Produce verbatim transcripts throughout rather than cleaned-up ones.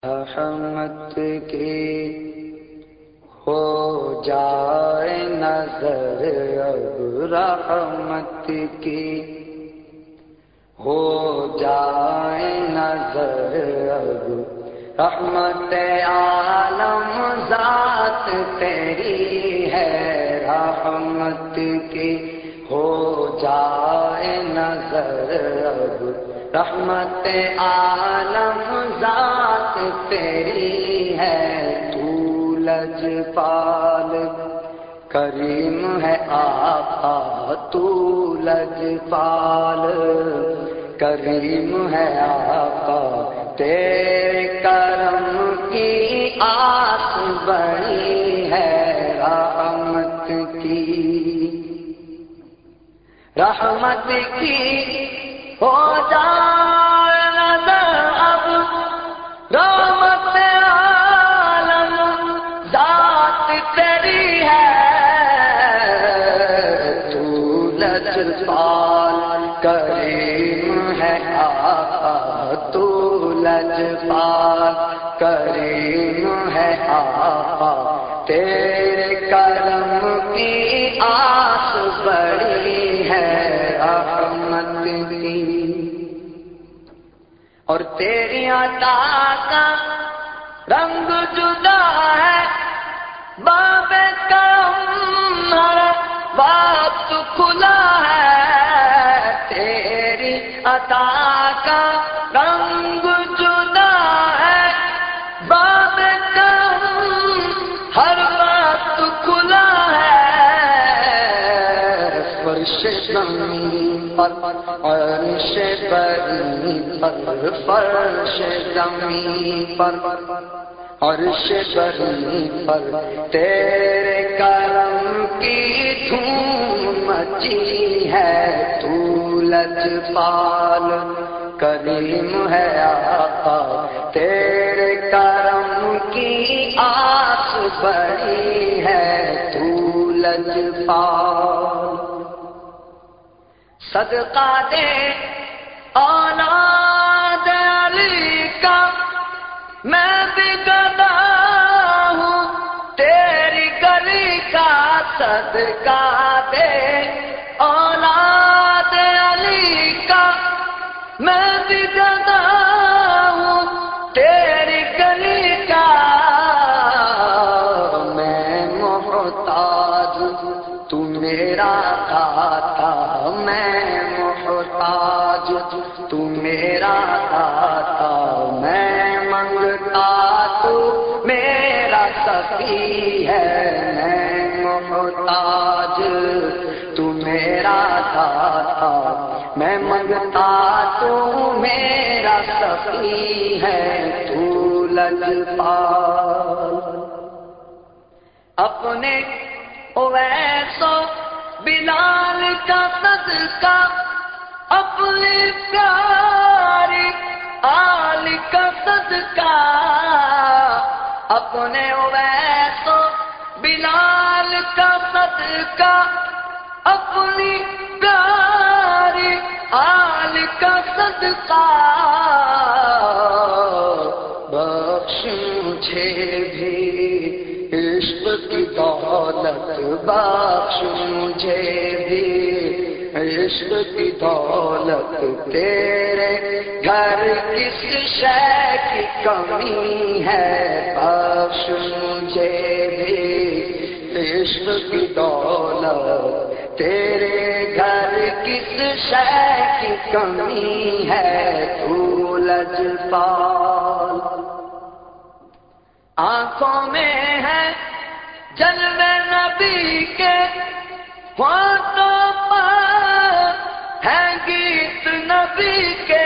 رحمت کی ہو جائے نظر اب، رحمت کی ہو جائے نظر اب، رحمت عالم ذات تیری ہے، رحمت کی ہو جائے نظر اب، رحمت عالم ذات تیری ہے، تو لجپال کریم ہے آقا، تو لجپال کریم ہے آقا، تیرے کرم کی آس بڑی ہے، رحمت کی رحمت کی ہو جائے نظر اب، رحمت عالم ذات تیری ہے، تو لجپال کریم ہے آقا، تو لجپال کریم ہے آقا، تیرے کرم کی آس بڑی ہے، رحمت کی اور تیری عطا کا رنگ جدا ہے، باب کرم ہر وقت کھلا ہے، تیری عطا کا رنگ جدا ہے، باب کرم ہر وقت کھلا ہے، فرش زمین پر عرش بری پر، فرش زمین پر عرش بری پر، تیرے کرم کی دھوم مچی ہے، تو لجپال کریم ہے آقا، تیرے کرم کی آس بڑی ہے، تو لجپال صدقہ دے اولاد علی کا، میں بھی گدا ہوں تیری گلی کا، صدقہ دے اولاد علی کا، میں بھی گدا ہوں تیری گلی کا، میں محتاج تو میرا داتا، میں محتاج تو میرا داتا، میں منگتا تو میرا سخی ہے، میں محتاج تو میرا داتا، میں منگتا تو میرا سخی ہے، تو لجپال اپنے اویس و بلال کا صدقہ، اپنے پیاری آل کا صدقہ، اپنے اویس و بلال کا صدقہ، اپنی پیاری آل کا صدقہ، بخش مجھے بھی عشق کی دولت، بخش مجھے بھی عشق کی دولت، تیرے گھر کس شے کی کمی ہے، بخش مجھے بھی عشق کی دولت، تیرے گھر کس شے کی کمی ہے، تو لجپال آنکھوں میں ہے جلوے نبی کے، ہاتھوں پر ہے گیت نبی کے،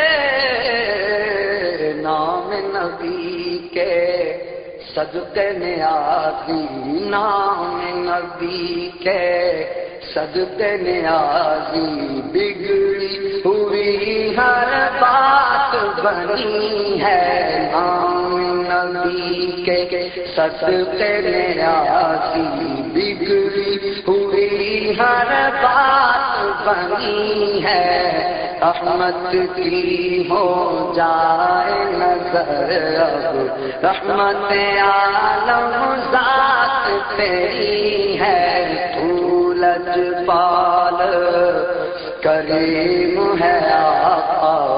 نام نبی کے صدقے نیازی، نام نبی کے صدقے نیازی، بگڑی ہوئی ہر بات بنی ہے، نام نبی کے صدقے نیازی، بگڑی ہوئی ہر بات بنی ہے، احمد کی ہو جائے نظر اب رحمت عالم ذات تیری ہے، تو لجپال کریم ہے آقا